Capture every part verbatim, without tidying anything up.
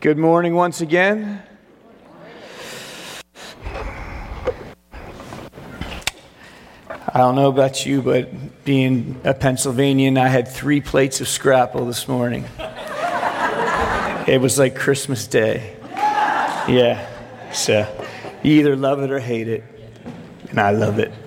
Good morning once again. I don't know about you, but being a Pennsylvanian, I had three plates of scrapple this morning. It was like Christmas Day. Yeah, so you either love it or hate it, and I love it.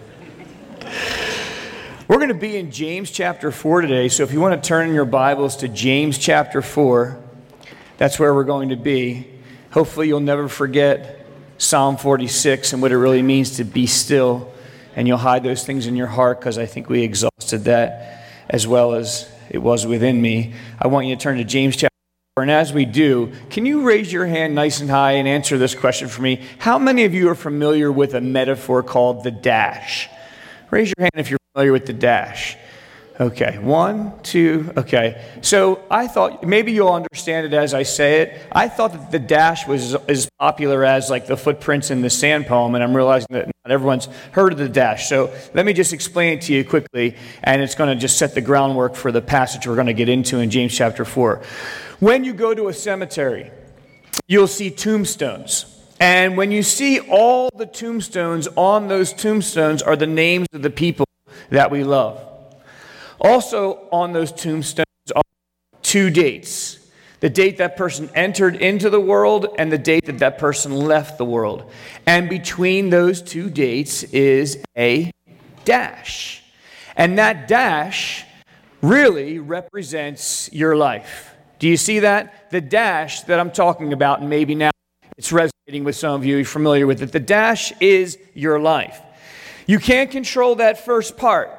We're going to be in James chapter four today, so if you want to turn in your Bibles to James chapter four, that's where we're going to be. Hopefully you'll never forget Psalm forty-six and what it really means to be still, and you'll hide those things in your heart, because I think we exhausted that as well as it was within me. I want you to turn to James chapter four, and as we do, can you raise your hand nice and high and answer this question for me? How many of you are familiar with a metaphor called the dash? Raise your hand if you're familiar with the dash. Okay, one, two, okay. So I thought, maybe you'll understand it as I say it. I thought that the dash was as popular as like the footprints in the sand poem, and I'm realizing that not everyone's heard of the dash. So let me just explain it to you quickly, and it's going to just set the groundwork for the passage we're going to get into in James chapter four. When you go to a cemetery, you'll see tombstones. And when you see all the tombstones, on those tombstones are the names of the people that we love. Also on those tombstones are two dates. The date that person entered into the world and the date that that person left the world. And between those two dates is a dash. And that dash really represents your life. Do you see that? The dash that I'm talking about, and maybe now it's resonating with some of you, you're familiar with it. The dash is your life. You can't control that first part.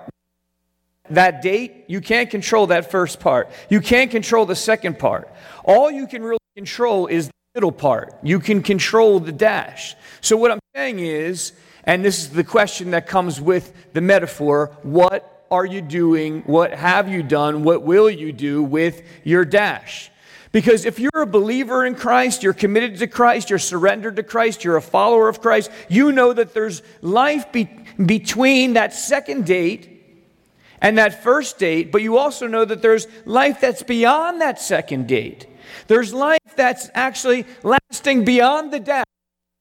That date, you can't control that first part. You can't control the second part. All you can really control is the middle part. You can control the dash. So what I'm saying is, and this is the question that comes with the metaphor, what are you doing? What have you done? What will you do with your dash? Because if you're a believer in Christ, you're committed to Christ, you're surrendered to Christ, you're a follower of Christ, you know that there's life be- between that second date and that first date, but you also know that there's life that's beyond that second date. There's life that's actually lasting beyond the dash.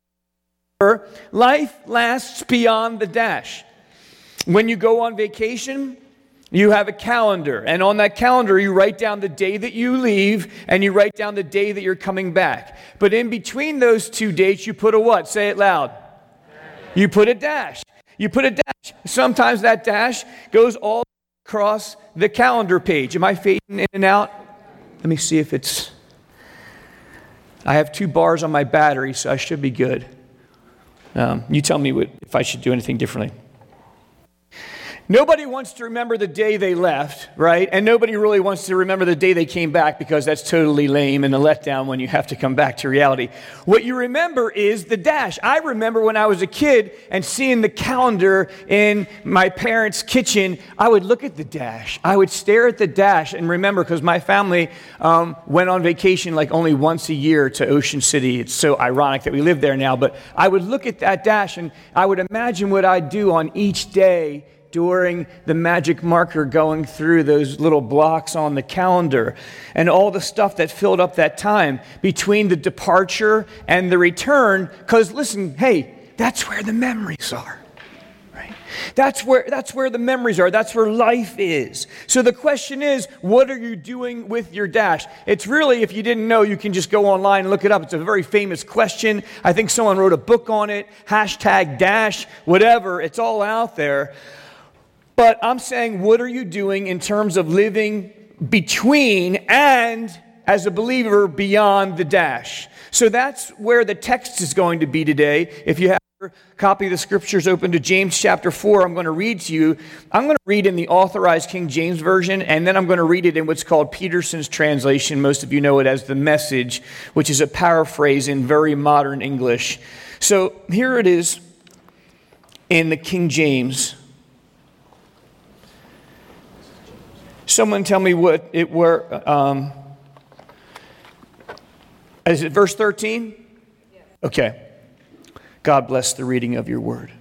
Life lasts beyond the dash. When you go on vacation, you have a calendar, and on that calendar you write down the day that you leave, and you write down the day that you're coming back. But in between those two dates, you put a what? Say it loud. You put a dash. You put a dash. Sometimes that dash goes all across the calendar page. Am I fading in and out? Let me see if it's... I have two bars on my battery, so I should be good. Um, you tell me what, if I should do anything differently. Nobody wants to remember the day they left, right? And nobody really wants to remember the day they came back, because that's totally lame and a letdown when you have to come back to reality. What you remember is the dash. I remember when I was a kid and seeing the calendar in my parents' kitchen, I would look at the dash. I would stare at the dash and remember, because my family um, went on vacation like only once a year to Ocean City. It's so ironic that we live there now, but I would look at that dash and I would imagine what I'd do on each day during the magic marker going through those little blocks on the calendar, and all the stuff that filled up that time between the departure and the return. Because listen, hey, that's where the memories are, right? That's where that's where the memories are. That's where life is. So the question is, what are you doing with your dash? It's really, if you didn't know, you can just go online and look it up. It's a very famous question. I think someone wrote a book on it. Hashtag dash, whatever. It's all out there. But I'm saying, what are you doing in terms of living between and, as a believer, beyond the dash? So that's where the text is going to be today. If you have your copy of the scriptures open to James chapter four, I'm going to read to you. I'm going to read in the Authorized King James Version, and then I'm going to read it in what's called Peterson's translation. Most of you know it as the Message, which is a paraphrase in very modern English. So here it is in the King James. Someone tell me what it were. Um, is it verse thirteen? Okay. God bless the reading of your word.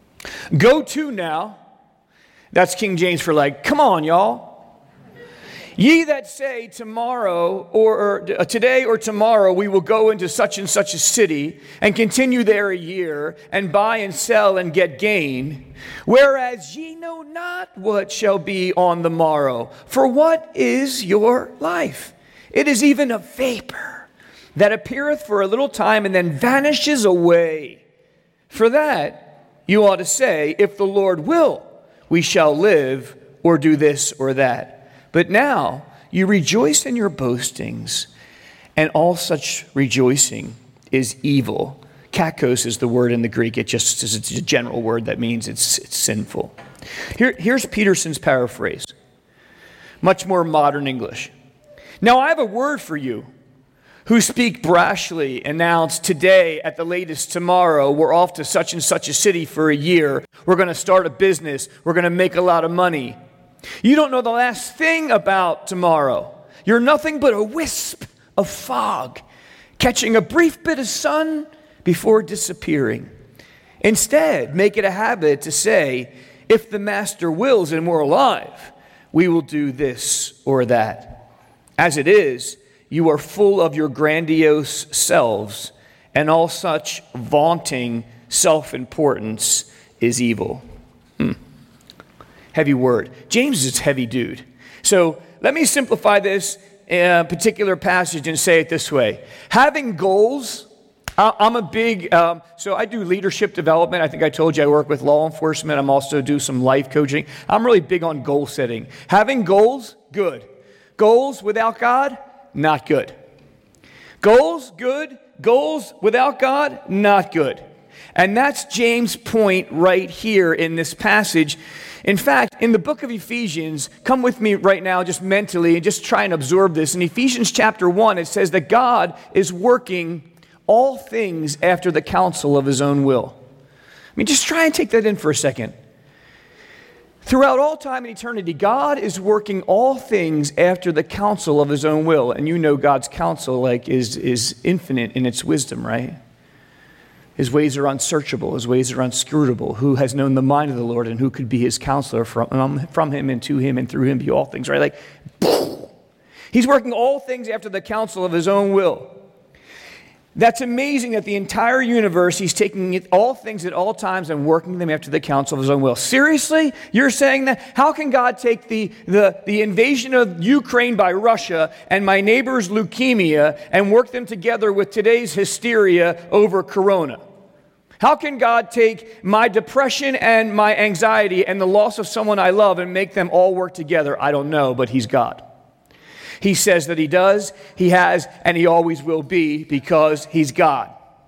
Go to now. That's King James for like, come on, y'all. Ye that say tomorrow or, or uh, today or tomorrow we will go into such and such a city and continue there a year and buy and sell and get gain, whereas ye know not what shall be on the morrow. For what is your life? It is even a vapor that appeareth for a little time and then vanishes away. For that you ought to say, if the Lord will, we shall live or do this or that. But now you rejoice in your boastings, and all such rejoicing is evil. Kakos is the word in the Greek. It just is it's a general word that means it's, it's sinful. Here, here's Peterson's paraphrase, much more modern English. Now I have a word for you who speak brashly, announce today, at the latest tomorrow, we're off to such and such a city for a year. We're going to start a business. We're going to make a lot of money. You don't know the last thing about tomorrow. You're nothing but a wisp of fog, catching a brief bit of sun before disappearing. Instead, make it a habit to say, if the Master wills and we're alive, we will do this or that. As it is, you are full of your grandiose selves, and all such vaunting self-importance is evil. Hmm. Heavy word. James is a heavy dude. So let me simplify this in a particular passage and say it this way. Having goals, I'm a big, um, so I do leadership development. I think I told you I work with law enforcement. I'm also do some life coaching. I'm really big on goal setting. Having goals, good. Goals without God, not good. Goals, good. Goals without God, not good. And that's James' point right here in this passage. In fact, in the book of Ephesians, come with me right now just mentally and just try and absorb this. In Ephesians chapter one, it says that God is working all things after the counsel of his own will. I mean, just try and take that in for a second. Throughout all time and eternity, God is working all things after the counsel of his own will. And you know God's counsel like is, is infinite in its wisdom, right? His ways are unsearchable. His ways are unscrutable. Who has known the mind of the Lord, and who could be his counselor? From, um, from him and to him and through him be all things, right? Like, he's working all things after the counsel of his own will. That's amazing that the entire universe, he's taking all things at all times and working them after the counsel of his own will. Seriously? You're saying that? How can God take the, the, the invasion of Ukraine by Russia and my neighbor's leukemia and work them together with today's hysteria over corona? How can God take my depression and my anxiety and the loss of someone I love and make them all work together? I don't know, but he's God. He says that he does, he has, and he always will be because he's God.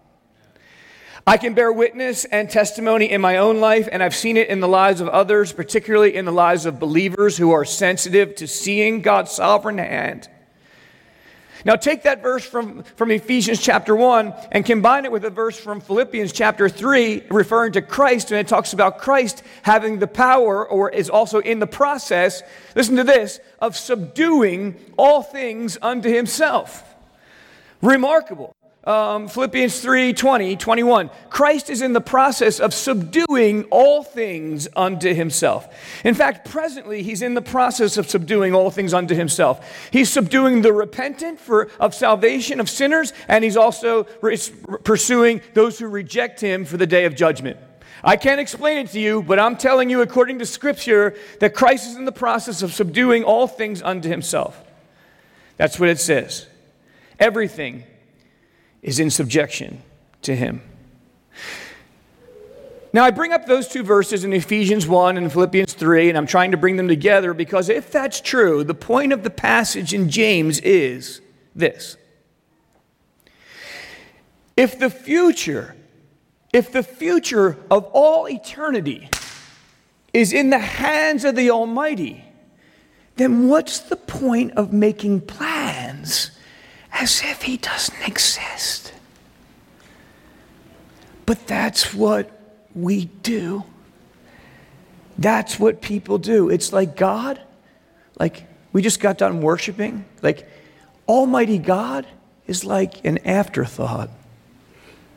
I can bear witness and testimony in my own life, and I've seen it in the lives of others, particularly in the lives of believers who are sensitive to seeing God's sovereign hand. Now take that verse from, from Ephesians chapter one and combine it with a verse from Philippians chapter three referring to Christ, and it talks about Christ having the power, or is also in the process, listen to this, of subduing all things unto himself. Remarkable. Um, Philippians three, twenty, twenty-one. Christ is in the process of subduing all things unto himself. In fact, presently, he's in the process of subduing all things unto himself. He's subduing the repentant for of salvation of sinners, and he's also re- pursuing those who reject him for the day of judgment. I can't explain it to you, but I'm telling you according to Scripture that Christ is in the process of subduing all things unto himself. That's what it says. Everything is in subjection to him. Now, I bring up those two verses in Ephesians one and Philippians three, and I'm trying to bring them together because if that's true, the point of the passage in James is this. If the future, if the future of all eternity is in the hands of the Almighty, then what's the point of making plans as if he doesn't exist? But that's what we do. That's what people do. It's like God, like we just got done worshiping, like Almighty God is like an afterthought.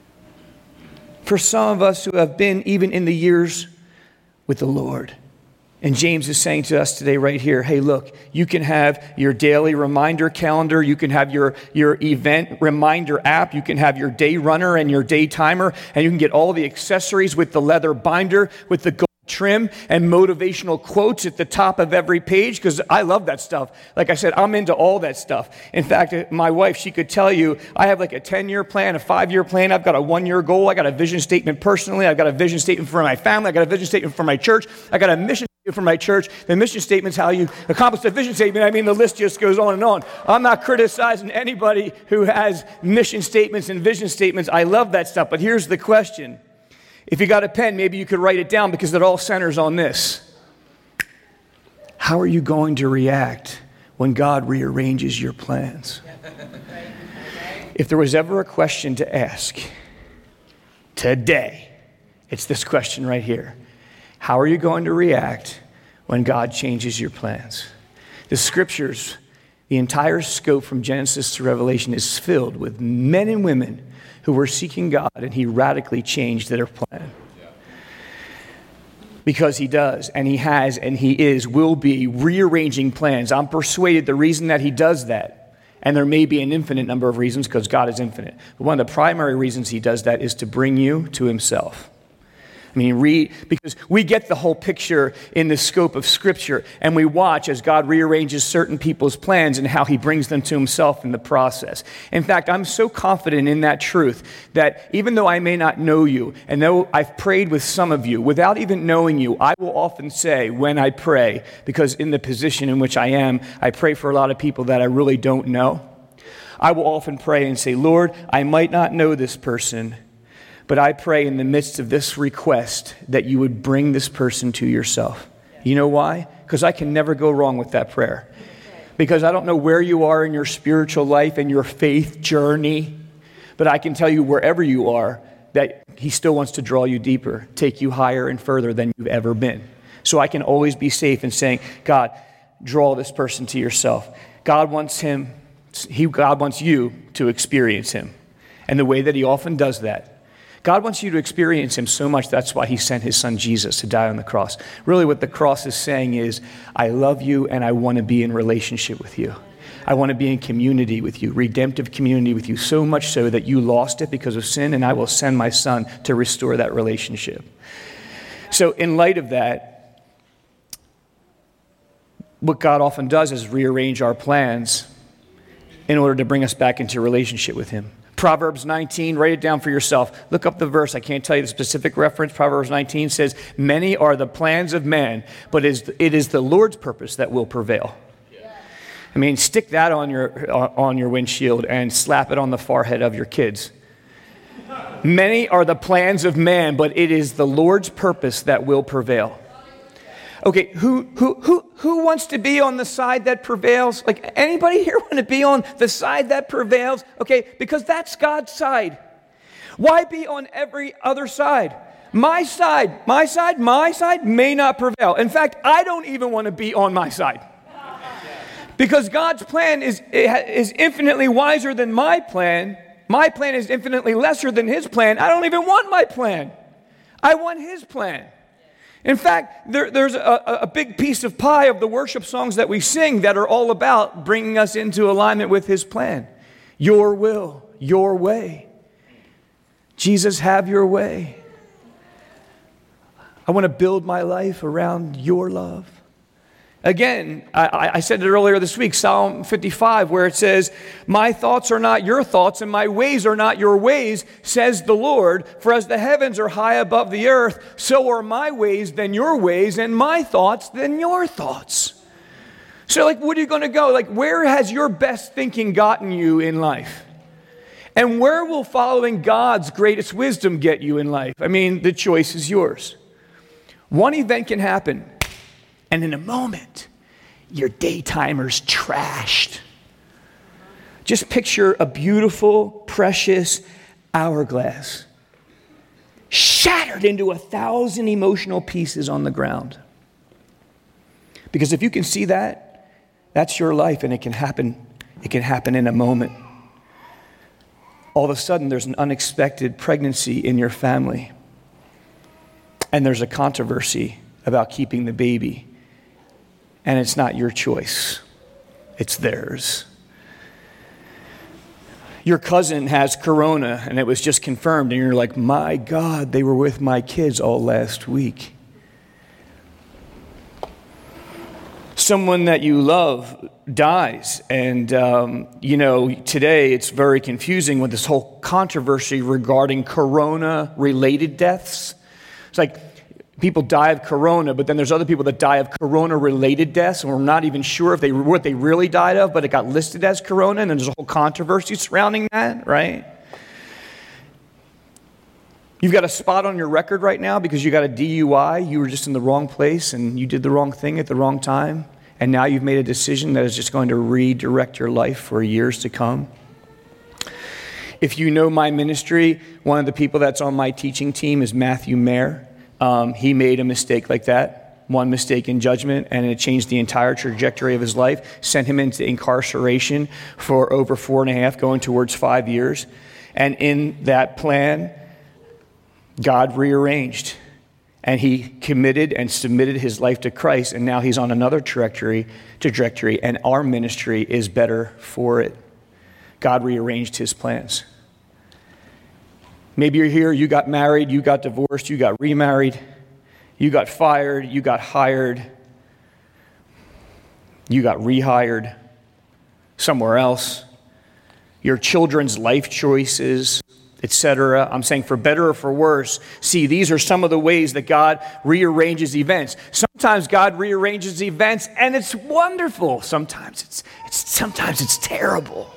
For some of us who have been even in the years with the Lord, And James is saying to us today right here, hey, look, you can have your daily reminder calendar. You can have your, your event reminder app. You can have your day runner and your day timer. And you can get all the accessories with the leather binder, with the gold trim and motivational quotes at the top of every page, because I love that stuff. Like I said, I'm into all that stuff. In fact, my wife, she could tell you, I have like a ten-year plan, a five-year plan. I've got a one-year goal. I got a vision statement personally. I've got a vision statement for my family. I got a vision statement for my church. I got a mission statement for my church. The mission statement's how you accomplish the vision statement. I mean, the list just goes on and on. I'm not criticizing anybody who has mission statements and vision statements. I love that stuff. But here's the question. If you got a pen, maybe you could write it down, because it all centers on this. How are you going to react when God rearranges your plans? If there was ever a question to ask today, it's this question right here. How are you going to react when God changes your plans? The scriptures, the entire scope from Genesis to Revelation, is filled with men and women who were seeking God, and he radically changed their plan. Because he does, and he has, and he is, will be rearranging plans. I'm persuaded the reason that he does that, and there may be an infinite number of reasons because God is infinite, but one of the primary reasons he does that is to bring you to himself. I mean, read, because we get the whole picture in the scope of Scripture, and we watch as God rearranges certain people's plans and how he brings them to himself in the process. In fact, I'm so confident in that truth that even though I may not know you, and though I've prayed with some of you, without even knowing you, I will often say when I pray, because in the position in which I am, I pray for a lot of people that I really don't know. I will often pray and say, Lord, I might not know this person, but I pray in the midst of this request that you would bring this person to yourself. You know why? Because I can never go wrong with that prayer. Because I don't know where you are in your spiritual life and your faith journey, but I can tell you wherever you are that he still wants to draw you deeper, take you higher and further than you've ever been. So I can always be safe in saying, God, draw this person to yourself. God wants him, he, God wants you to experience him. And the way that he often does that, God wants you to experience him so much, that's why he sent his son Jesus to die on the cross. Really what the cross is saying is, I love you and I want to be in relationship with you. I want to be in community with you, redemptive community with you, so much so that you lost it because of sin, and I will send my son to restore that relationship. So in light of that, what God often does is rearrange our plans in order to bring us back into relationship with him. Proverbs nineteen, write it down for yourself. Look up the verse. I can't tell you the specific reference. Proverbs nineteen says, many are the plans of man, but it is the Lord's purpose that will prevail. I mean, stick that on your, on your windshield and slap it on the forehead of your kids. Many are the plans of man, but it is the Lord's purpose that will prevail. Okay, who who who who wants to be on the side that prevails? Like, anybody here want to be on the side that prevails? Okay, because that's God's side. Why be on every other side? My side, my side, my side may not prevail. In fact, I don't even want to be on my side. Because God's plan is is infinitely wiser than my plan. My plan is infinitely lesser than his plan. I don't even want my plan. I want his plan. In fact, there, there's a, a big piece of pie of the worship songs that we sing that are all about bringing us into alignment with his plan. Your will, your way. Jesus, have your way. I want to build my life around your love. Again, I, I said it earlier this week, Psalm fifty-five, where it says, my thoughts are not your thoughts and my ways are not your ways, says the Lord. For as the heavens are high above the earth, so are my ways than your ways and my thoughts than your thoughts. So like, what are you going to go? Like, where has your best thinking gotten you in life? And where will following God's greatest wisdom get you in life? I mean, the choice is yours. One event can happen, and in a moment, your day timer's trashed. Just picture a beautiful, precious hourglass shattered into a thousand emotional pieces on the ground. Because if you can see that, that's your life, and it can happen. It can happen in a moment. All of a sudden, there's an unexpected pregnancy in your family, and there's a controversy about keeping the baby. and it's not your choice. It's theirs. Your cousin has corona, and it was just confirmed, and you're like, my God, they were with my kids all last week. Someone that you love dies, and um, you know, today it's very confusing with this whole controversy regarding corona-related deaths. It's like people die of corona, but then there's other people that die of corona-related deaths, and we're not even sure if they what they really died of, but it got listed as corona, and there's a whole controversy surrounding that, right? You've got a spot on your record right now because you got a D U I. You were just in the wrong place and you did the wrong thing at the wrong time. And now you've made a decision that is just going to redirect your life for years to come. If you know my ministry, one of the people that's on my teaching team is Matthew Mayer. Um, he made a mistake like that, one mistake in judgment, and it changed the entire trajectory of his life, sent him into incarceration for over four and a half, going towards five years. And in that plan, God rearranged, and he committed and submitted his life to Christ, and now he's on another trajectory, trajectory, and our ministry is better for it. God rearranged his plans. Maybe you're here, you got married, you got divorced, you got remarried, you got fired, you got hired, you got rehired somewhere else. Your children's life choices, et cetera. I'm saying for better or for worse. See, these are some of the ways that God rearranges events. Sometimes God rearranges events and it's wonderful. Sometimes it's, it's sometimes it's terrible.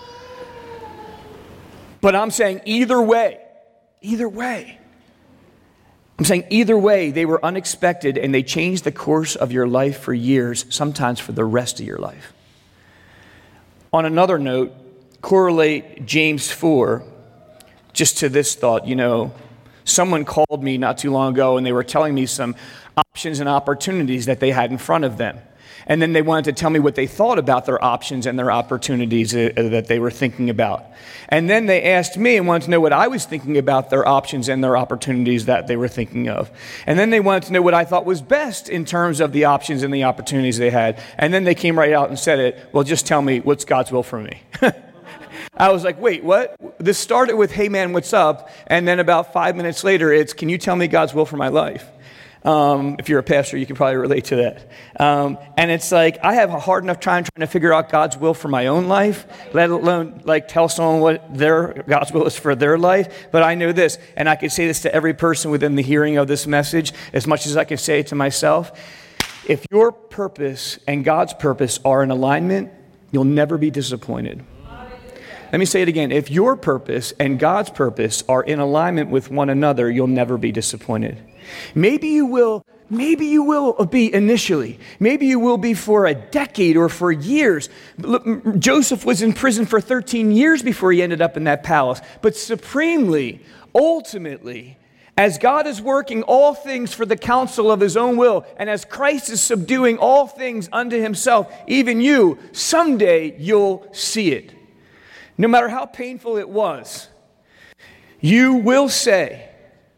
But I'm saying either way, either way. I'm saying either way, they were unexpected and they changed the course of your life for years, sometimes for the rest of your life. On another note, correlate James four just to this thought. You know, someone called me not too long ago and they were telling me some options and opportunities that they had in front of them. And then they wanted to tell me what they thought about their options and their opportunities uh, that they were thinking about. And then they asked me and wanted to know what I was thinking about their options and their opportunities that they were thinking of. And then they wanted to know what I thought was best in terms of the options and the opportunities they had. And then they came right out and said it, well, just tell me what's God's will for me. I was like, wait, what? This started with, hey man, what's up? And then about five minutes later, it's, can you tell me God's will for my life? Um, if you're a pastor, you can probably relate to that. Um, and it's like, I have a hard enough time trying to figure out God's will for my own life, let alone like tell someone what their God's will is for their life. But I know this, and I can say this to every person within the hearing of this message, as much as I can say it to myself. If your purpose and God's purpose are in alignment, you'll never be disappointed. Let me say it again. If your purpose and God's purpose are in alignment with one another, you'll never be disappointed. Maybe you will, maybe you will be initially. Maybe you will be for a decade or for years. Look, Joseph was in prison for thirteen years before he ended up in that palace. But supremely, ultimately, as God is working all things for the counsel of his own will, and as Christ is subduing all things unto himself, even you, someday you'll see it. No matter how painful it was, you will say,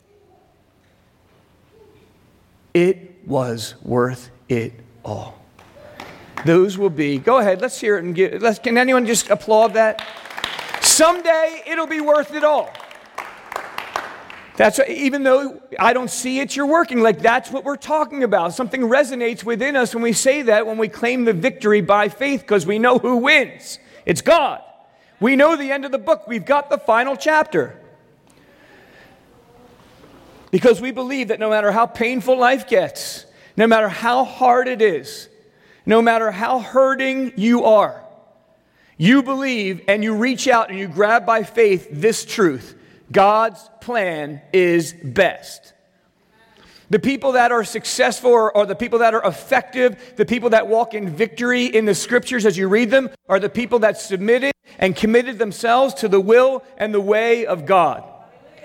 it was worth it all. Those will be, go ahead, let's hear it and give, let's, can anyone just applaud that? Someday it'll be worth it all. That's even though I don't see it, you're working. Like that's what we're talking about. Something resonates within us when we say that, when we claim the victory by faith, because we know who wins. It's God. We know the end of the book. We've got the final chapter. Because we believe that no matter how painful life gets, no matter how hard it is, no matter how hurting you are, you believe and you reach out and you grab by faith this truth. God's plan is best. The people that are successful or, or the people that are effective, the people that walk in victory in the scriptures as you read them, are the people that submitted and committed themselves to the will and the way of God.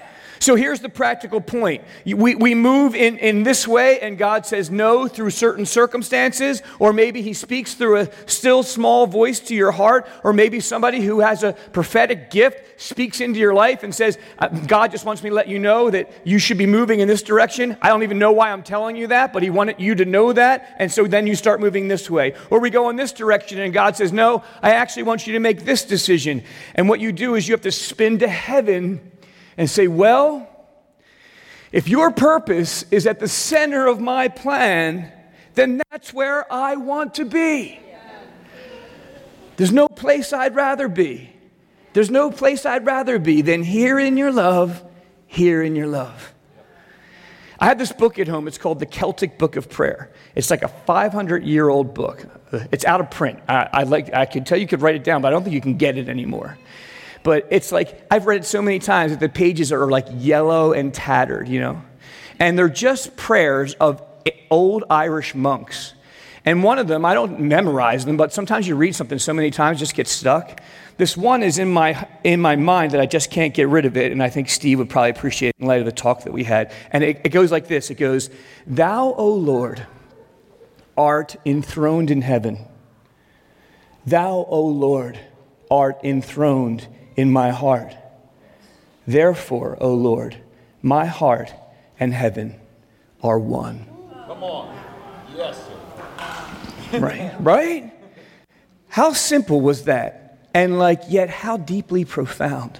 So here's the practical point. We, we move in, in this way, and God says no through certain circumstances, or maybe he speaks through a still small voice to your heart, or maybe somebody who has a prophetic gift speaks into your life and says, God just wants me to let you know that you should be moving in this direction. I don't even know why I'm telling you that, but he wanted you to know that, and so then you start moving this way. Or we go in this direction, and God says, no, I actually want you to make this decision. And what you do is you have to spin to heaven and say, well, if your purpose is at the center of my plan, then that's where I want to be. There's no place I'd rather be. There's no place I'd rather be than here in your love, here in your love. I have this book at home. It's called The Celtic Book of Prayer. It's like a five hundred year old book. It's out of print. I, I like. I could tell you could write it down, but I don't think you can get it anymore. But it's like, I've read it so many times that the pages are like yellow and tattered, you know. And they're just prayers of old Irish monks. And one of them, I don't memorize them, but sometimes you read something so many times, it just gets stuck. This one is in my in my mind that I just can't get rid of it, and I think Steve would probably appreciate it in light of the talk that we had. And it, it goes like this. It goes, Thou, O Lord, art enthroned in heaven. Thou, O Lord, art enthroned in my heart. Therefore, O Lord, my heart and heaven are one. Come on. Yes, sir. Right? Right? How simple was that? And like, yet how deeply profound.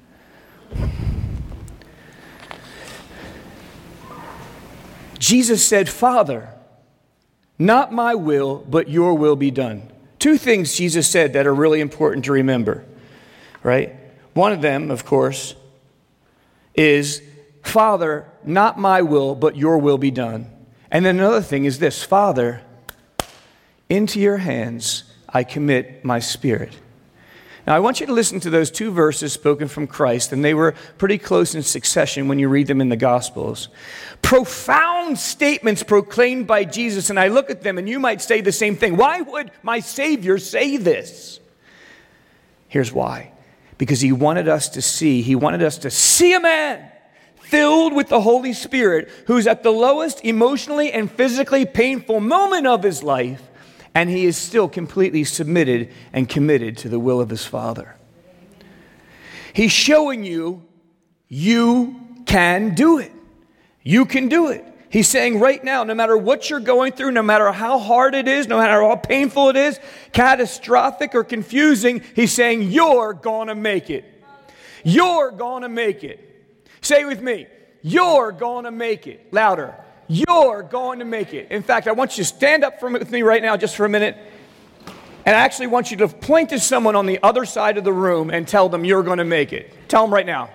Jesus said, Father, not my will, but your will be done. Two things Jesus said that are really important to remember. Right? One of them, of course, is, Father, not my will, but your will be done. And then another thing is this, Father, into your hands I commit my spirit. Now, I want you to listen to those two verses spoken from Christ, and they were pretty close in succession when you read them in the Gospels. Profound statements proclaimed by Jesus, and I look at them, and you might say the same thing. Why would my Savior say this? Here's why. Because he wanted us to see, he wanted us to see a man filled with the Holy Spirit who's at the lowest emotionally and physically painful moment of his life, and he is still completely submitted and committed to the will of his Father. He's showing you, you can do it. You can do it. He's saying right now, no matter what you're going through, no matter how hard it is, no matter how painful it is, catastrophic or confusing, he's saying you're going to make it. You're going to make it. Say it with me. You're going to make it. Louder. You're going to make it. In fact, I want you to stand up for, with me right now just for a minute. And I actually want you to point to someone on the other side of the room and tell them you're going to make it. Tell them right now.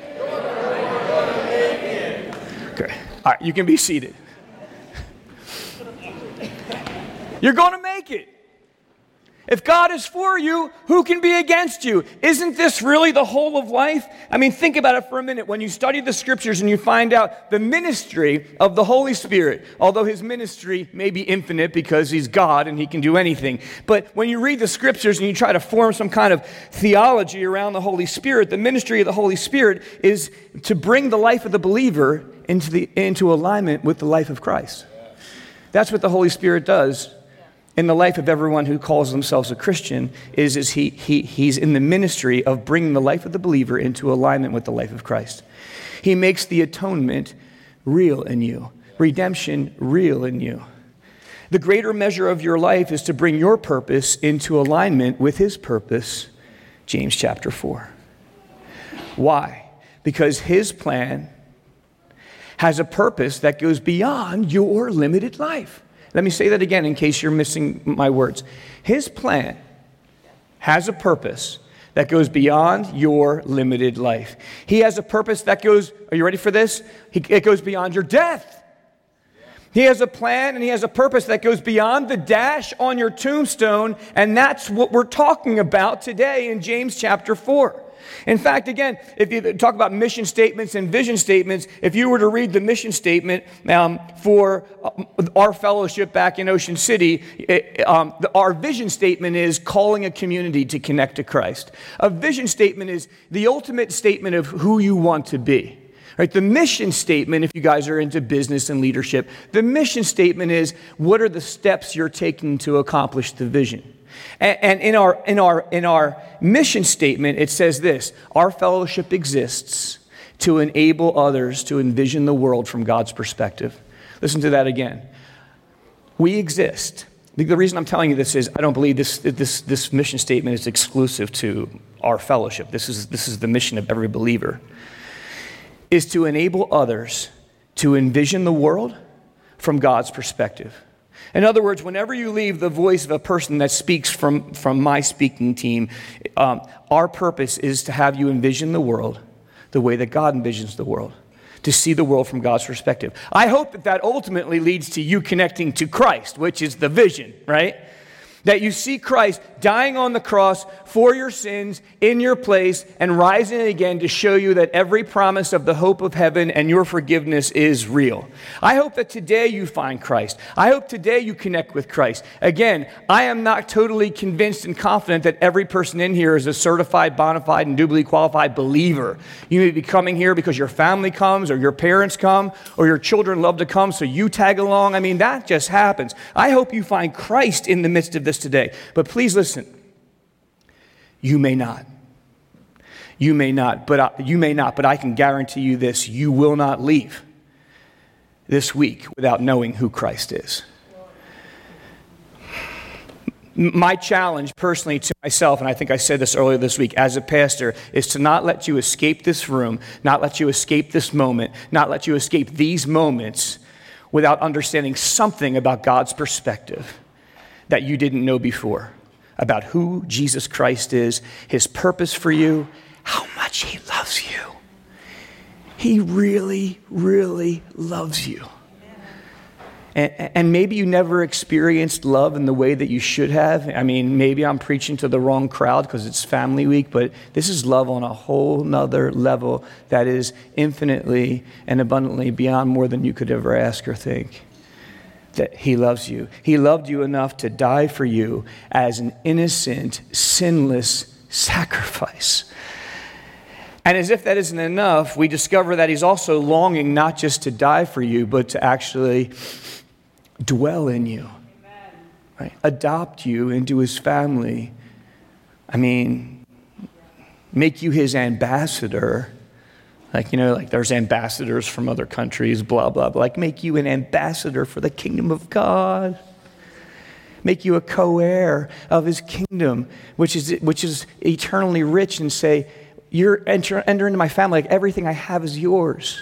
Okay. All right, you can be seated. You're going to make it. If God is for you, who can be against you? Isn't this really the whole of life? I mean, think about it for a minute. When you study the scriptures and you find out the ministry of the Holy Spirit, although his ministry may be infinite because he's God and he can do anything. But when you read the scriptures and you try to form some kind of theology around the Holy Spirit, the ministry of the Holy Spirit is to bring the life of the believer into the into alignment with the life of Christ. That's what the Holy Spirit does in the life of everyone who calls themselves a Christian, is, is he, he, he's in the ministry of bringing the life of the believer into alignment with the life of Christ. He makes the atonement real in you, redemption real in you. The greater measure of your life is to bring your purpose into alignment with his purpose, James chapter four. Why? Because his plan has a purpose that goes beyond your limited life. Let me say that again in case you're missing my words. His plan has a purpose that goes beyond your limited life. He has a purpose that goes, are you ready for this? He, it goes beyond your death. He has a plan and he has a purpose that goes beyond the dash on your tombstone, and that's what we're talking about today in James chapter four. In fact, again, if you talk about mission statements and vision statements, if you were to read the mission statement um, for our fellowship back in Ocean City, it, um, the, our vision statement is calling a community to connect to Christ. A vision statement is the ultimate statement of who you want to be. Right? The mission statement, if you guys are into business and leadership, the mission statement is, what are the steps you're taking to accomplish the vision? And, and in our in our in our mission statement, it says this: our fellowship exists to enable others to envision the world from God's perspective. Listen to that again. We exist. The reason I'm telling you this is I don't believe this this this mission statement is exclusive to our fellowship. This is this is the mission of every believer. Is to enable others to envision the world from God's perspective. In other words, whenever you leave the voice of a person that speaks from, from my speaking team, um, our purpose is to have you envision the world the way that God envisions the world, to see the world from God's perspective. I hope that that ultimately leads to you connecting to Christ, which is the vision, right? That you see Christ dying on the cross for your sins in your place and rising again to show you that every promise of the hope of heaven and your forgiveness is real. I hope that today you find Christ. I hope today you connect with Christ. Again, I am not totally convinced and confident that every person in here is a certified, bona fide, and dubly qualified believer. You may be coming here because your family comes or your parents come or your children love to come, so you tag along. I mean, that just happens. I hope you find Christ in the midst of this today. But please listen. You may not. You may not, but I, you may not, but I can guarantee you this: you will not leave this week without knowing who Christ is. My challenge personally to myself, and I think I said this earlier this week as a pastor, is to not let you escape this room, not let you escape this moment, not let you escape these moments without understanding something about God's perspective that you didn't know before, about who Jesus Christ is, his purpose for you, how much he loves you. He really, really loves you. And, and maybe you never experienced love in the way that you should have. I mean, maybe I'm preaching to the wrong crowd because it's family week, but this is love on a whole nother level that is infinitely and abundantly beyond more than you could ever ask or think. That he loves you. He loved you enough to die for you as an innocent, sinless sacrifice. And as if that isn't enough, we discover that he's also longing not just to die for you, but to actually dwell in you. Amen. Right? Adopt you into his family. I mean, make you his ambassador. Like, you know, like there's ambassadors from other countries, blah, blah, blah. Like, make you an ambassador for the kingdom of God. Make you a co-heir of his kingdom, which is which is eternally rich, and say, you're enter, enter into my family, like everything I have is yours.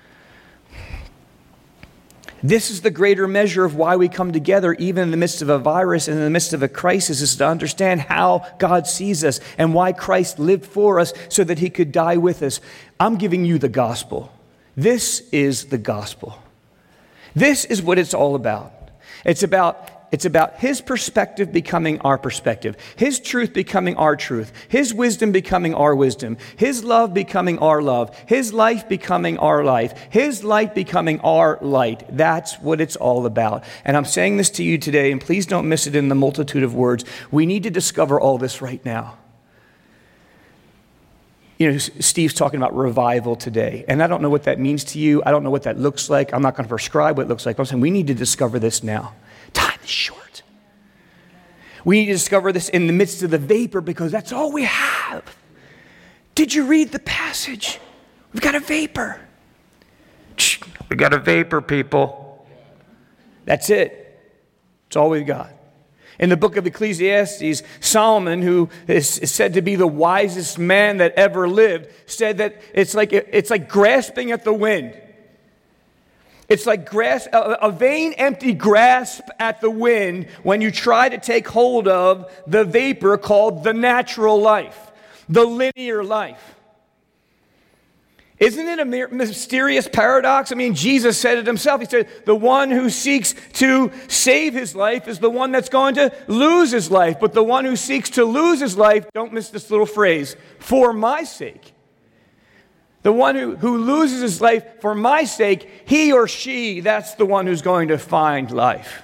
This is the greater measure of why we come together, even in the midst of a virus and in the midst of a crisis, is to understand how God sees us and why Christ lived for us so that he could die with us. I'm giving you the gospel. This is the gospel. This is what it's all about. It's about It's about his perspective becoming our perspective, his truth becoming our truth, his wisdom becoming our wisdom, his love becoming our love, his life becoming our life, his light becoming our light. That's what it's all about. And I'm saying this to you today, and please don't miss it in the multitude of words. We need to discover all this right now. You know, Steve's talking about revival today, and I don't know what that means to you. I don't know what that looks like. I'm not going to prescribe what it looks like. I'm saying we need to discover this now. Time is short. We need to discover this in the midst of the vapor because that's all we have. Did you read the passage? We've got a vapor. We got a vapor, people. That's it. It's all we've got. In the book of Ecclesiastes, Solomon, who is said to be the wisest man that ever lived, said that it's like it's like grasping at the wind. It's like grasp, a, a vain, empty grasp at the wind when you try to take hold of the vapor called the natural life, the linear life. Isn't it a mysterious paradox? I mean, Jesus said it himself. He said, the one who seeks to save his life is the one that's going to lose his life. But the one who seeks to lose his life, don't miss this little phrase, for my sake. The one who, who loses his life for my sake, he or she, that's the one who's going to find life.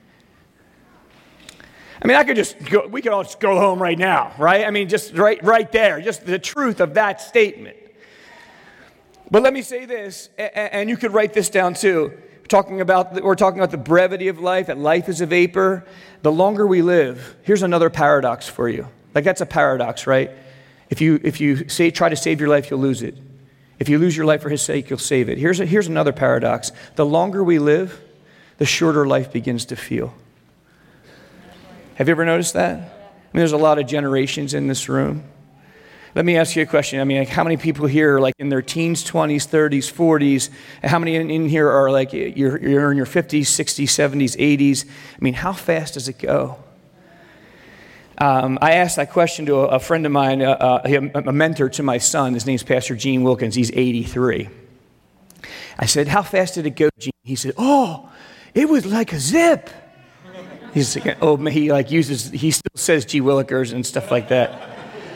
I mean, I could just go, we could all just go home right now, right? I mean, just right, right there, just the truth of that statement. But let me say this, and you could write this down too. We're talking about, we're talking about the brevity of life, that life is a vapor. The longer we live, here's another paradox for you. Like that's a paradox, right? If you if you say try to save your life, you'll lose it. If you lose your life for his sake, you'll save it. Here's a, here's another paradox. The longer we live, the shorter life begins to feel. Have you ever noticed that? I mean, there's a lot of generations in this room. Let me ask you a question. I mean, like, how many people here are like in their teens, twenties, thirties, forties? And how many in, in here are like you're, you're in your fifties, sixties, seventies, eighties? I mean, how fast does it go? Um, I asked that question to a, a friend of mine, uh, uh, a mentor to my son. His name's Pastor Gene Wilkins. He's eighty-three. I said, how fast did it go, Gene? He said, oh, it was like a zip. He's like, oh, he like uses, he still says G Willikers and stuff like that.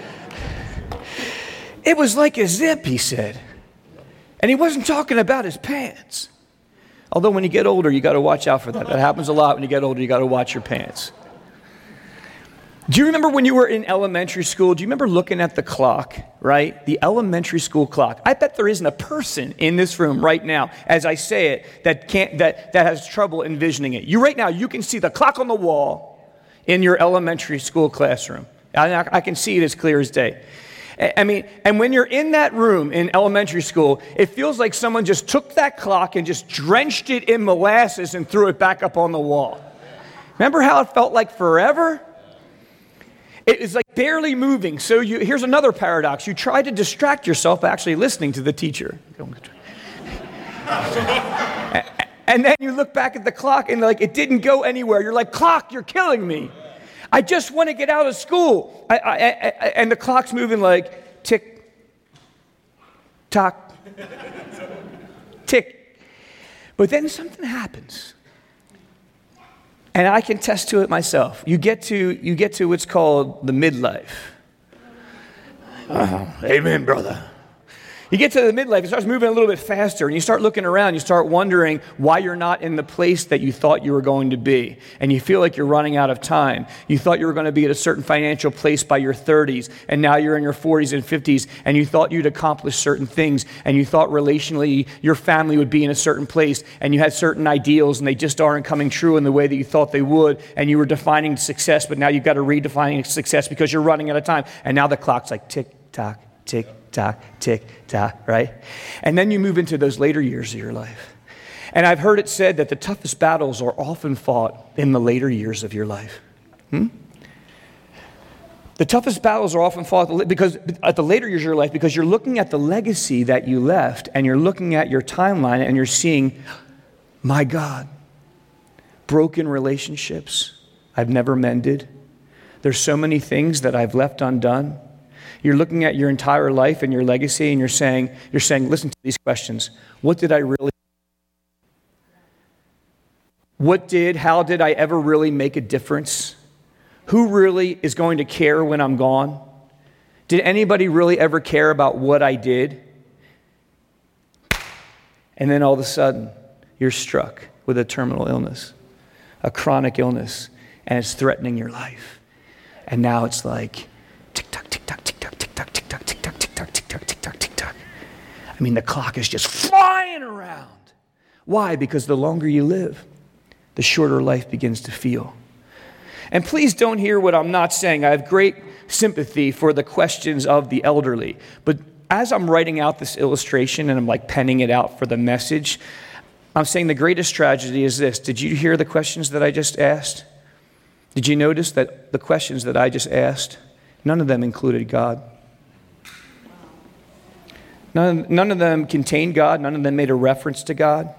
It was like a zip, he said. And he wasn't talking about his pants. Although when you get older, you got to watch out for that. That happens a lot when you get older. You got to watch your pants. Do you remember when you were in elementary school? Do you remember looking at the clock, right? The elementary school clock. I bet there isn't a person in this room right now, as I say it, that can't that, that has trouble envisioning it. You right now, you can see the clock on the wall in your elementary school classroom. I, I can see it as clear as day. I mean, and when you're in that room in elementary school, it feels like someone just took that clock and just drenched it in molasses and threw it back up on the wall. Remember how it felt like forever? It was like barely moving. So you, here's another paradox. You try to distract yourself by actually listening to the teacher. And then you look back at the clock and like it didn't go anywhere. You're like, clock, you're killing me. I just want to get out of school. I, I, I, and the clock's moving like tick, tock, tick. But then something happens. And I can attest to it myself. You get to, you get to what's called the midlife. Oh, amen, brother. You get to the midlife, it starts moving a little bit faster, and you start looking around, you start wondering why you're not in the place that you thought you were going to be, and you feel like you're running out of time. You thought you were going to be at a certain financial place by your thirties, and now you're in your forties and fifties, and you thought you'd accomplish certain things, and you thought relationally your family would be in a certain place, and you had certain ideals, and they just aren't coming true in the way that you thought they would, and you were defining success, but now you've got to redefine success because you're running out of time, and now the clock's like tick-tock, tick tock, tick tock, right? And then you move into those later years of your life. And I've heard it said that the toughest battles are often fought in the later years of your life. Hmm? The toughest battles are often fought because at the later years of your life because you're looking at the legacy that you left and you're looking at your timeline and you're seeing, my God, broken relationships I've never mended. There's so many things that I've left undone. You're looking at your entire life and your legacy and you're saying, you're saying, listen to these questions. What did I really, what did, how did I ever really make a difference? Who really is going to care when I'm gone? Did anybody really ever care about what I did? And then all of a sudden, you're struck with a terminal illness, a chronic illness, and it's threatening your life. And now it's like, tick-tock, tick-tock, tick-tock, tick-tock, tick-tock, tick-tock, tick-tock, tick-tock, tick-tock, tick-tock. I mean, the clock is just flying around. Why? Because the longer you live, the shorter life begins to feel. And please don't hear what I'm not saying. I have great sympathy for the questions of the elderly. But as I'm writing out this illustration and I'm like penning it out for the message, I'm saying the greatest tragedy is this. Did you hear the questions that I just asked? Did you notice that the questions that I just asked, none of them included God? None, none of them contained God. None of them made a reference to God.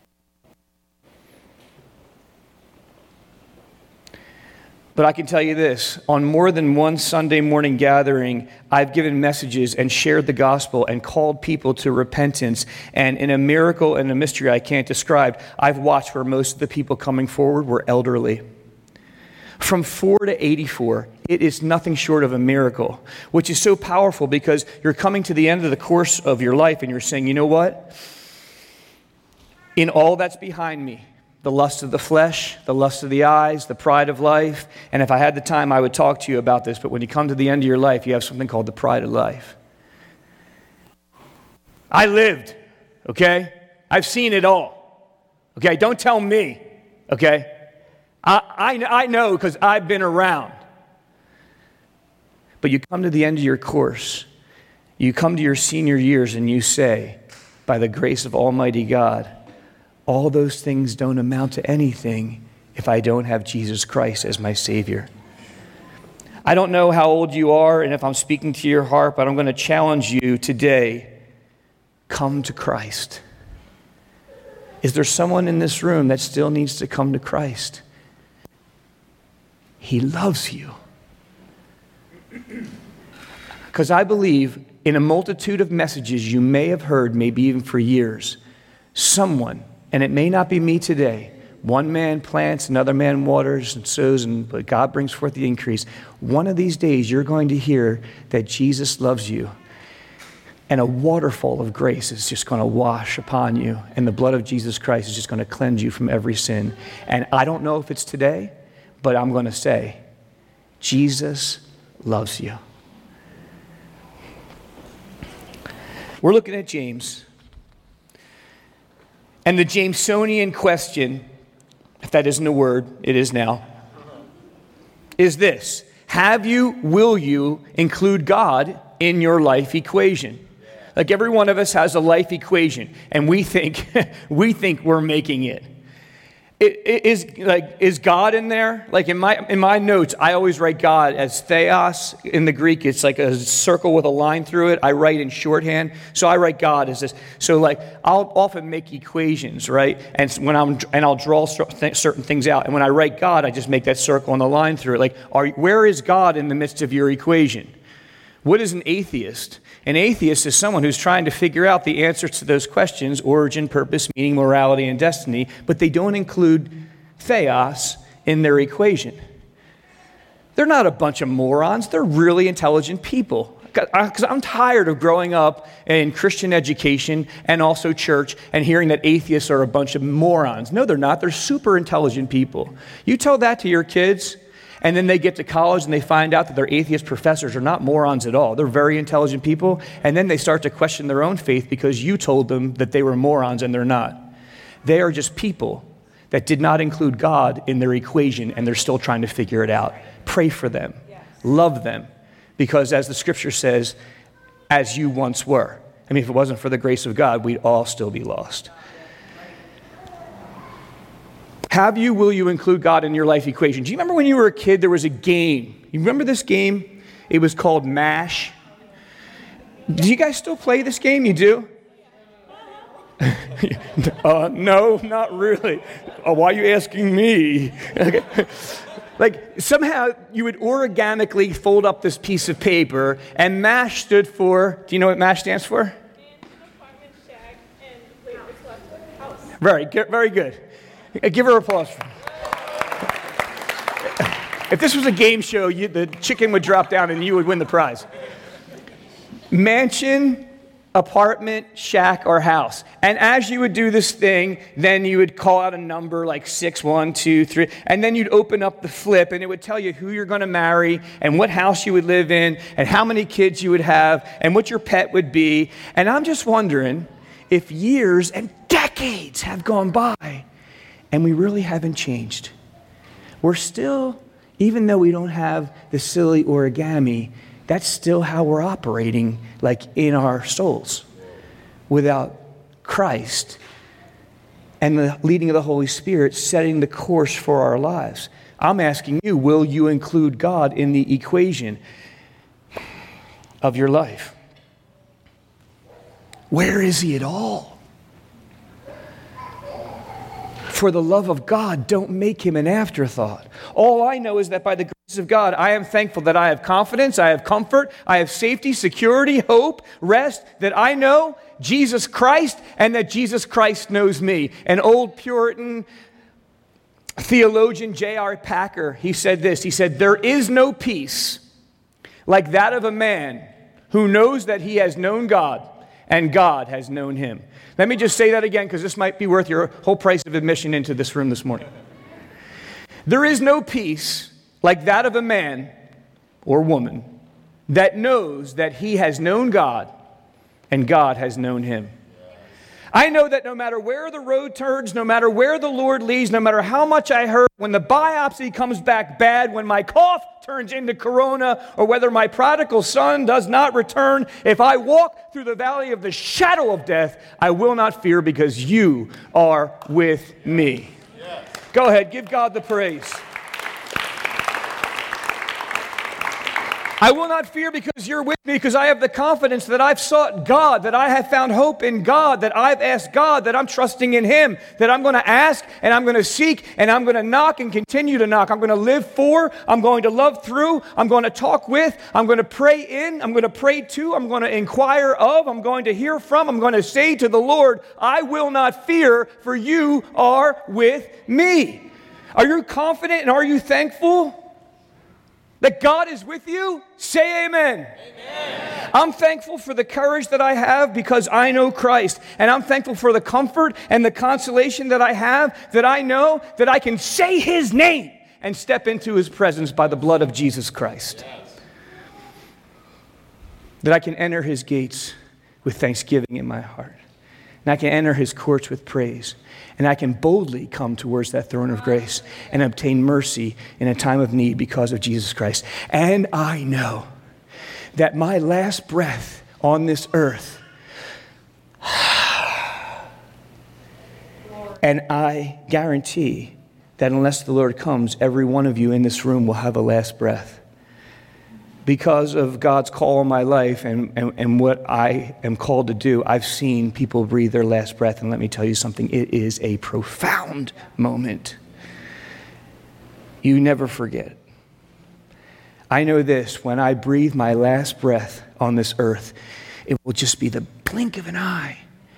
But I can tell you this, on more than one Sunday morning gathering, I've given messages and shared the gospel and called people to repentance. And in a miracle and a mystery I can't describe, I've watched where most of the people coming forward were elderly. From four to eighty-four, it is nothing short of a miracle, which is so powerful because you're coming to the end of the course of your life and you're saying, you know what? In all that's behind me, the lust of the flesh, the lust of the eyes, the pride of life, and if I had the time, I would talk to you about this, but when you come to the end of your life, you have something called the pride of life. I lived, okay? I've seen it all, okay? Don't tell me, okay? I, I, I know because I've been around. But you come to the end of your course, you come to your senior years and you say, by the grace of Almighty God, all those things don't amount to anything if I don't have Jesus Christ as my Savior. I don't know how old you are and if I'm speaking to your heart, but I'm going to challenge you today. Come to Christ. Is there someone in this room that still needs to come to Christ? He loves you. Because I believe in a multitude of messages you may have heard, maybe even for years, someone, and it may not be me today, one man plants, another man waters and sows, and but God brings forth the increase. One of these days you're going to hear that Jesus loves you, and a waterfall of grace is just going to wash upon you, and the blood of Jesus Christ is just going to cleanse you from every sin. And I don't know if it's today, but I'm going to say, Jesus loves you. We're looking at James. And the Jamesonian question, if that isn't a word, it is now, is this: have you, will you include God in your life equation? Like every one of us has a life equation, and we think we think we're making it. It, it is like is God in there? Like in my in my notes, I always write God as theos. In the Greek, it's like a circle with a line through it. I write in shorthand, so I write God as this. So like I'll often make equations, right? And when I'm and I'll draw certain things out. And when I write God, I just make that circle and the line through it. Like, are where is God in the midst of your equation? What is an atheist? An atheist is someone who's trying to figure out the answers to those questions: origin, purpose, meaning, morality, and destiny, but they don't include theos in their equation. They're not a bunch of morons. They're really intelligent people. Because I'm tired of growing up in Christian education and also church and hearing that atheists are a bunch of morons. No, they're not. They're super intelligent people. You tell that to your kids, and then they get to college and they find out that their atheist professors are not morons at all. They're very intelligent people. And then they start to question their own faith because you told them that they were morons and they're not. They are just people that did not include God in their equation, and they're still trying to figure it out. Pray for them. Yes. Love them. Because as the scripture says, as you once were. I mean, if it wasn't for the grace of God, we'd all still be lost. Have you, will you include God in your life equation? Do you remember when you were a kid, there was a game? You remember this game? It was called MASH. Do you guys still play this game? You do? uh, no, not really. Uh, why are you asking me? Okay. Like, somehow you would origamically fold up this piece of paper, and MASH stood for, do you know what MASH stands for? Man, apartment, shack, and wait, what's left? House. Very good, very good. Give her applause. If this was a game show, you, the chicken would drop down and you would win the prize. Mansion, apartment, shack, or house. And as you would do this thing, then you would call out a number like six, one, two, three, and then you'd open up the flip and it would tell you who you're going to marry and what house you would live in and how many kids you would have and what your pet would be. And I'm just wondering if years and decades have gone by and we really haven't changed. We're still, even though we don't have the silly origami, that's still how we're operating, like in our souls. Without Christ and the leading of the Holy Spirit setting the course for our lives. I'm asking you, will you include God in the equation of your life? Where is he at all? For the love of God, don't make him an afterthought. All I know is that by the grace of God, I am thankful that I have confidence, I have comfort, I have safety, security, hope, rest, that I know Jesus Christ and that Jesus Christ knows me. An old Puritan theologian, J R Packer, he said this, he said, there is no peace like that of a man who knows that he has known God and God has known him. Let me just say that again, because this might be worth your whole price of admission into this room this morning. There is no peace like that of a man or woman that knows that he has known God and God has known him. I know that no matter where the road turns, no matter where the Lord leads, no matter how much I hurt, when the biopsy comes back bad, when my cough turns into corona, or whether my prodigal son does not return, if I walk through the valley of the shadow of death, I will not fear because you are with me. Yes. Go ahead, give God the praise. I will not fear because you're with me, because I have the confidence that I've sought God, that I have found hope in God, that I've asked God, that I'm trusting in him, that I'm going to ask and I'm going to seek and I'm going to knock and continue to knock. I'm going to live for, I'm going to love through, I'm going to talk with, I'm going to pray in, I'm going to pray to, I'm going to inquire of, I'm going to hear from, I'm going to say to the Lord, I will not fear, for you are with me. Are you confident and are you thankful that God is with you? Say amen. Amen. I'm thankful for the courage that I have because I know Christ. And I'm thankful for the comfort and the consolation that I have, that I know that I can say his name and step into his presence by the blood of Jesus Christ. Yes. That I can enter his gates with thanksgiving in my heart. And I can enter his courts with praise. And I can boldly come towards that throne of grace and obtain mercy in a time of need because of Jesus Christ. And I know that my last breath on this earth, and I guarantee that unless the Lord comes, every one of you in this room will have a last breath. Because of God's call on my life and, and, and what I am called to do, I've seen people breathe their last breath. And let me tell you something, it is a profound moment. You never forget. I know this, when I breathe my last breath on this earth, it will just be the blink of an eye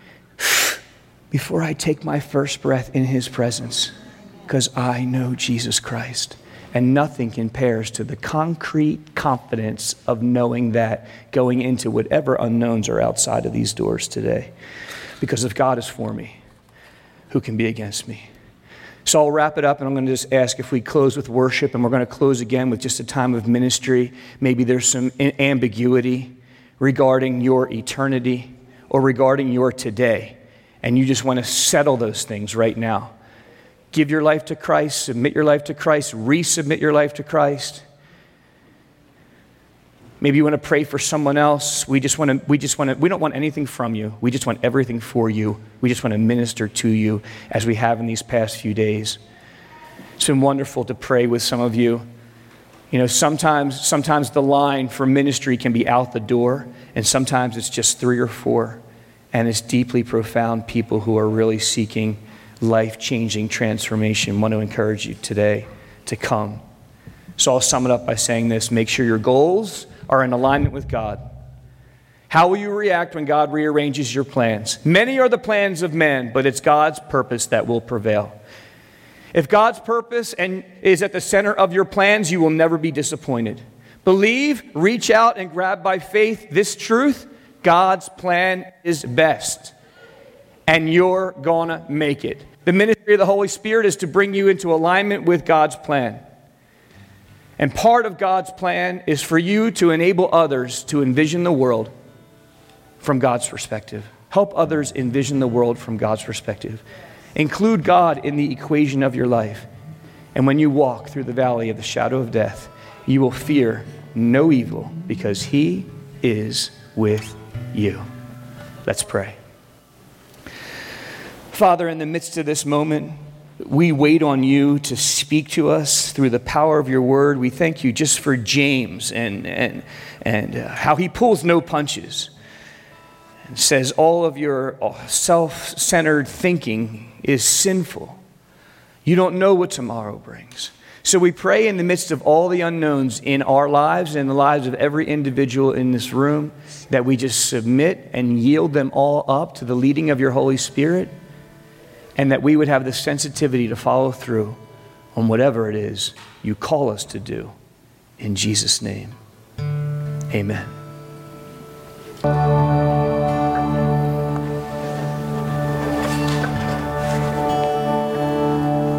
before I take my first breath in his presence, because I know Jesus Christ. And nothing compares to the concrete confidence of knowing that going into whatever unknowns are outside of these doors today. Because if God is for me, who can be against me? So I'll wrap it up, and I'm going to just ask if we close with worship, and we're going to close again with just a time of ministry. Maybe there's some ambiguity regarding your eternity or regarding your today, and you just want to settle those things right now. Give your life to Christ, submit your life to Christ, resubmit your life to Christ. Maybe you want to pray for someone else. We just want to, we just want to, we don't want anything from you. We just want everything for you. We just want to minister to you as we have in these past few days. It's been wonderful to pray with some of you. You know, sometimes, sometimes the line for ministry can be out the door, and sometimes it's just three or four, and it's deeply profound people who are really seeking life-changing transformation. I want to encourage you today to come. So I'll sum it up by saying this. Make sure your goals are in alignment with God. How will you react when God rearranges your plans? Many are the plans of men, but it's God's purpose that will prevail. If God's purpose and is at the center of your plans, you will never be disappointed. Believe, reach out, and grab by faith this truth. God's plan is best. And you're going to make it. The ministry of the Holy Spirit is to bring you into alignment with God's plan. And part of God's plan is for you to enable others to envision the world from God's perspective. Help others envision the world from God's perspective. Include God in the equation of your life. And when you walk through the valley of the shadow of death, you will fear no evil because he is with you. Let's pray. Father, in the midst of this moment, we wait on you to speak to us through the power of your word. We thank you just for James and and and uh, how he pulls no punches and says all of your self-centered thinking is sinful. You don't know what tomorrow brings. So we pray in the midst of all the unknowns in our lives and in the lives of every individual in this room that we just submit and yield them all up to the leading of your Holy Spirit, and that we would have the sensitivity to follow through on whatever it is you call us to do. In Jesus' name, amen.